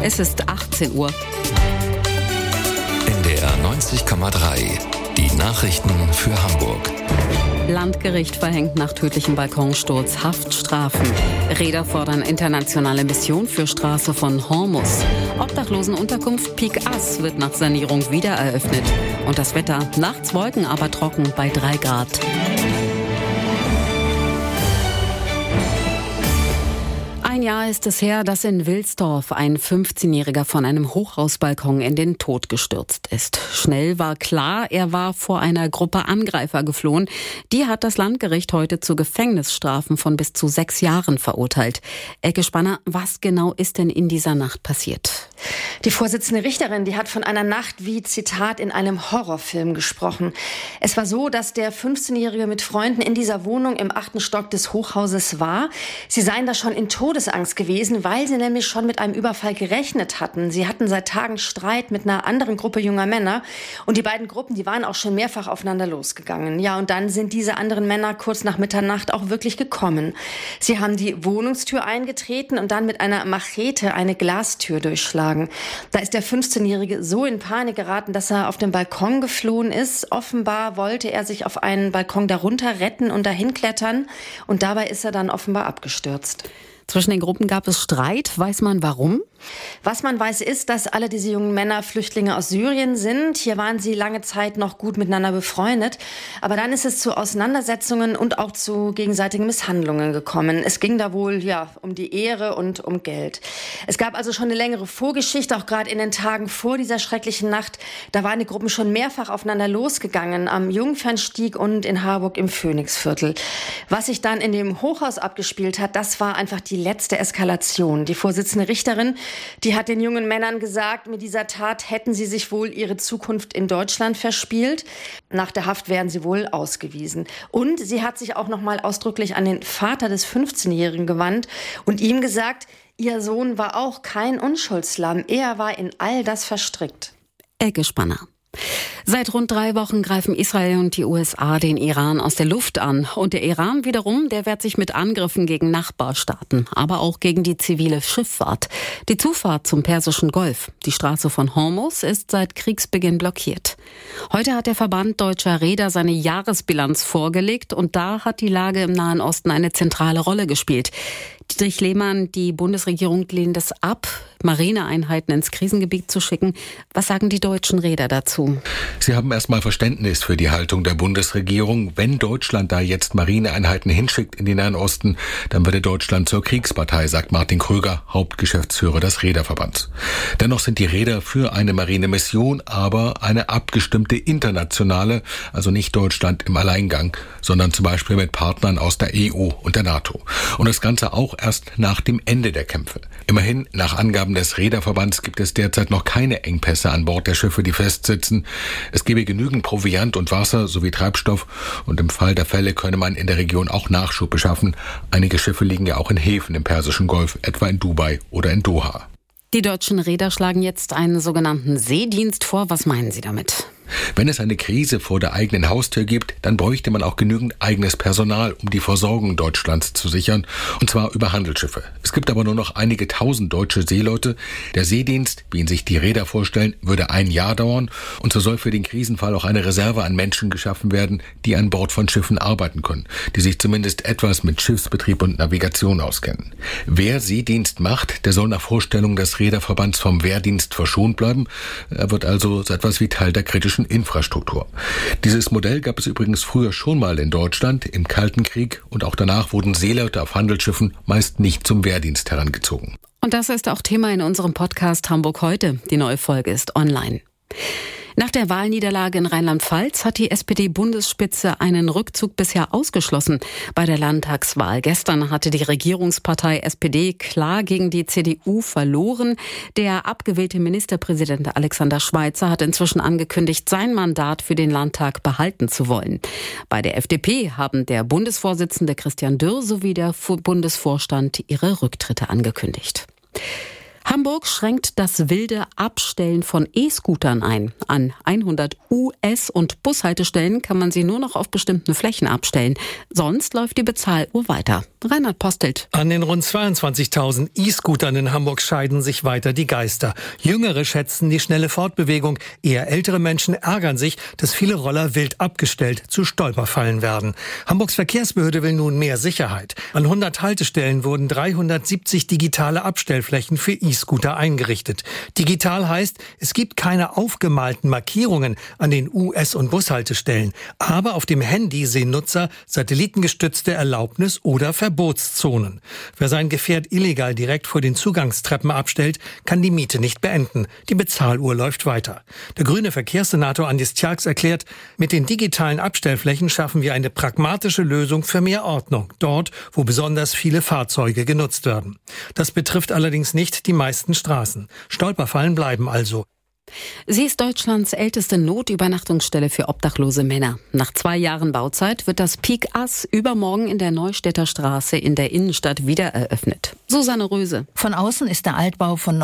Es ist 18 Uhr. NDR 90,3. Die Nachrichten für Hamburg. Landgericht verhängt nach tödlichem Balkonsturz Haftstrafen. Räder fordern internationale Mission für Straße von Hormus. Obdachlosenunterkunft Pik Ass wird nach Sanierung wieder eröffnet. Und das Wetter, nachts Wolken, aber trocken bei 3 Grad. Ein Jahr ist es her, dass in Wilsdorf ein 15-Jähriger von einem Hochhausbalkon in den Tod gestürzt ist. Schnell war klar, er war vor einer Gruppe Angreifer geflohen. Die hat das Landgericht heute zu Gefängnisstrafen von bis zu 6 Jahren verurteilt. Elke Spanner, was genau ist denn in dieser Nacht passiert? Die Vorsitzende Richterin, die hat von einer Nacht wie, Zitat, in einem Horrorfilm gesprochen. Es war so, dass der 15-Jährige mit Freunden in dieser Wohnung im 8. Stock des Hochhauses war. Sie seien da schon in Todesangst gewesen, weil sie nämlich schon mit einem Überfall gerechnet hatten. Sie hatten seit Tagen Streit mit einer anderen Gruppe junger Männer. Und die beiden Gruppen, die waren auch schon mehrfach aufeinander losgegangen. Ja, und dann sind diese anderen Männer kurz nach Mitternacht auch wirklich gekommen. Sie haben die Wohnungstür eingetreten und dann mit einer Machete eine Glastür durchschlagen. Da ist der 15-Jährige so in Panik geraten, dass er auf den Balkon geflohen ist. Offenbar wollte er sich auf einen Balkon darunter retten und dahin klettern. Und dabei ist er dann offenbar abgestürzt. Zwischen den Gruppen gab es Streit. Weiß man warum? Was man weiß, ist, dass alle diese jungen Männer Flüchtlinge aus Syrien sind. Hier waren sie lange Zeit noch gut miteinander befreundet. Aber dann ist es zu Auseinandersetzungen und auch zu gegenseitigen Misshandlungen gekommen. Es ging da wohl um die Ehre und um Geld. Es gab also schon eine längere Vorgeschichte, auch gerade in den Tagen vor dieser schrecklichen Nacht. Da waren die Gruppen schon mehrfach aufeinander losgegangen, am Jungfernstieg und in Harburg im Phoenixviertel. Was sich dann in dem Hochhaus abgespielt hat, das war einfach die letzte Eskalation. Die Vorsitzende Richterin, die hat den jungen Männern gesagt, mit dieser Tat hätten sie sich wohl ihre Zukunft in Deutschland verspielt. Nach der Haft werden sie wohl ausgewiesen. Und sie hat sich auch noch mal ausdrücklich an den Vater des 15-Jährigen gewandt und ihm gesagt, ihr Sohn war auch kein Unschuldslamm. Er war in all das verstrickt. Elke Spanner. Seit rund 3 Wochen greifen Israel und die USA den Iran aus der Luft an. Und der Iran wiederum, der wehrt sich mit Angriffen gegen Nachbarstaaten, aber auch gegen die zivile Schifffahrt. Die Zufahrt zum Persischen Golf, die Straße von Hormus, ist seit Kriegsbeginn blockiert. Heute hat der Verband Deutscher Reeder seine Jahresbilanz vorgelegt und da hat die Lage im Nahen Osten eine zentrale Rolle gespielt. Dietrich Lehmann, die Bundesregierung lehnt es ab, Marineeinheiten ins Krisengebiet zu schicken. Was sagen die deutschen Reeder dazu? Sie haben erstmal Verständnis für die Haltung der Bundesregierung. Wenn Deutschland da jetzt Marineeinheiten hinschickt in den Nahen Osten, dann würde Deutschland zur Kriegspartei, sagt Martin Kröger, Hauptgeschäftsführer des Reederverbands. Dennoch sind die Reeder für eine Marinemission, aber eine abgestimmte internationale, also nicht Deutschland im Alleingang, sondern zum Beispiel mit Partnern aus der EU und der NATO. Und das Ganze auch erst nach dem Ende der Kämpfe. Immerhin, nach Angaben des Reederverbands gibt es derzeit noch keine Engpässe an Bord der Schiffe, die festsitzen. Es gebe genügend Proviant und Wasser sowie Treibstoff und im Fall der Fälle könne man in der Region auch Nachschub beschaffen. Einige Schiffe liegen ja auch in Häfen im Persischen Golf, etwa in Dubai oder in Doha. Die deutschen Reeder schlagen jetzt einen sogenannten Seedienst vor. Was meinen Sie damit? Wenn es eine Krise vor der eigenen Haustür gibt, dann bräuchte man auch genügend eigenes Personal, um die Versorgung Deutschlands zu sichern, und zwar über Handelsschiffe. Es gibt aber nur noch einige tausend deutsche Seeleute. Der Seedienst, wie ihn sich die Reeder vorstellen, würde 1 Jahr dauern und so soll für den Krisenfall auch eine Reserve an Menschen geschaffen werden, die an Bord von Schiffen arbeiten können, die sich zumindest etwas mit Schiffsbetrieb und Navigation auskennen. Wer Seedienst macht, der soll nach Vorstellung des Reederverbands vom Wehrdienst verschont bleiben. Er wird also so etwas wie Teil der kritischen Infrastruktur. Dieses Modell gab es übrigens früher schon mal in Deutschland im Kalten Krieg und auch danach wurden Seeleute auf Handelsschiffen meist nicht zum Wehrdienst herangezogen. Und das ist auch Thema in unserem Podcast Hamburg heute. Die neue Folge ist online. Nach der Wahlniederlage in Rheinland-Pfalz hat die SPD-Bundesspitze einen Rückzug bisher ausgeschlossen. Bei der Landtagswahl gestern hatte die Regierungspartei SPD klar gegen die CDU verloren. Der abgewählte Ministerpräsident Alexander Schweitzer hat inzwischen angekündigt, sein Mandat für den Landtag behalten zu wollen. Bei der FDP haben der Bundesvorsitzende Christian Dürr sowie der Bundesvorstand ihre Rücktritte angekündigt. Hamburg schränkt das wilde Abstellen von E-Scootern ein. An 100 US- und Bushaltestellen kann man sie nur noch auf bestimmten Flächen abstellen. Sonst läuft die Bezahluhr weiter. Reinhard Postelt. An den rund 22.000 E-Scootern in Hamburg scheiden sich weiter die Geister. Jüngere schätzen die schnelle Fortbewegung. Eher ältere Menschen ärgern sich, dass viele Roller wild abgestellt zu Stolperfallen werden. Hamburgs Verkehrsbehörde will nun mehr Sicherheit. An 100 Haltestellen wurden 370 digitale Abstellflächen für E-Scooter eingerichtet. Digital heißt, es gibt keine aufgemalten Markierungen an den US- und Bushaltestellen. Aber auf dem Handy sehen Nutzer satellitengestützte Erlaubnis- oder Verbotszonen. Wer sein Gefährt illegal direkt vor den Zugangstreppen abstellt, kann die Miete nicht beenden. Die Bezahluhr läuft weiter. Der grüne Verkehrssenator Andis Tjarks erklärt, mit den digitalen Abstellflächen schaffen wir eine pragmatische Lösung für mehr Ordnung. Dort, wo besonders viele Fahrzeuge genutzt werden. Das betrifft allerdings nicht die meisten Straßen. Stolperfallen bleiben also. Sie ist Deutschlands älteste Notübernachtungsstelle für obdachlose Männer. Nach 2 Jahren Bauzeit wird das Pik Ass übermorgen in der Neustädter Straße in der Innenstadt wieder eröffnet. Susanne Röse. Von außen ist der Altbau von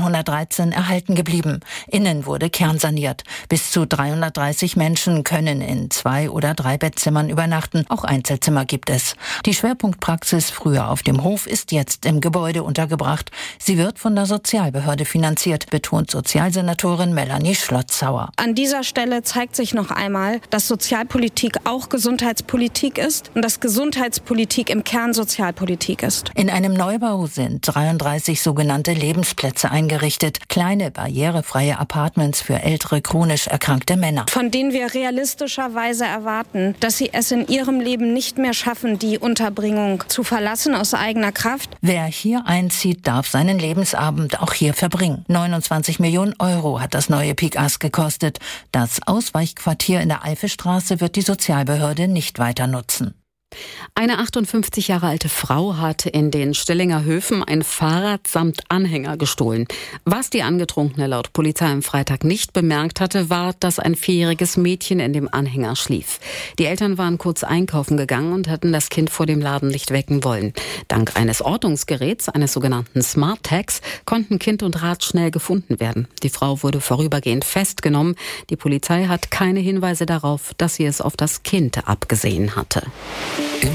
1913 erhalten geblieben. Innen wurde kernsaniert. Bis zu 330 Menschen können in 2 oder 3 Bettzimmern übernachten. Auch Einzelzimmer gibt es. Die Schwerpunktpraxis früher auf dem Hof ist jetzt im Gebäude untergebracht. Sie wird von der Sozialbehörde finanziert, betont Sozialsenatorin Melanie Schlotzauer. An dieser Stelle zeigt sich noch einmal, dass Sozialpolitik auch Gesundheitspolitik ist und dass Gesundheitspolitik im Kern Sozialpolitik ist. In einem Neubau sind 33 sogenannte Lebensplätze eingerichtet. Kleine, barrierefreie Apartments für ältere, chronisch erkrankte Männer. Von denen wir realistischerweise erwarten, dass sie es in ihrem Leben nicht mehr schaffen, die Unterbringung zu verlassen aus eigener Kraft. Wer hier einzieht, darf seinen Lebensabend auch hier verbringen. 29 Millionen Euro hat das neue Pik Ass gekostet. Das Ausweichquartier in der Eifelstraße wird die Sozialbehörde nicht weiter nutzen. Eine 58 Jahre alte Frau hat in den Stellinger Höfen ein Fahrrad samt Anhänger gestohlen. Was die Angetrunkene laut Polizei am Freitag nicht bemerkt hatte, war, dass ein 4-jähriges Mädchen in dem Anhänger schlief. Die Eltern waren kurz einkaufen gegangen und hatten das Kind vor dem Laden nicht wecken wollen. Dank eines Ortungsgeräts, eines sogenannten Smart Tags, konnten Kind und Rad schnell gefunden werden. Die Frau wurde vorübergehend festgenommen. Die Polizei hat keine Hinweise darauf, dass sie es auf das Kind abgesehen hatte.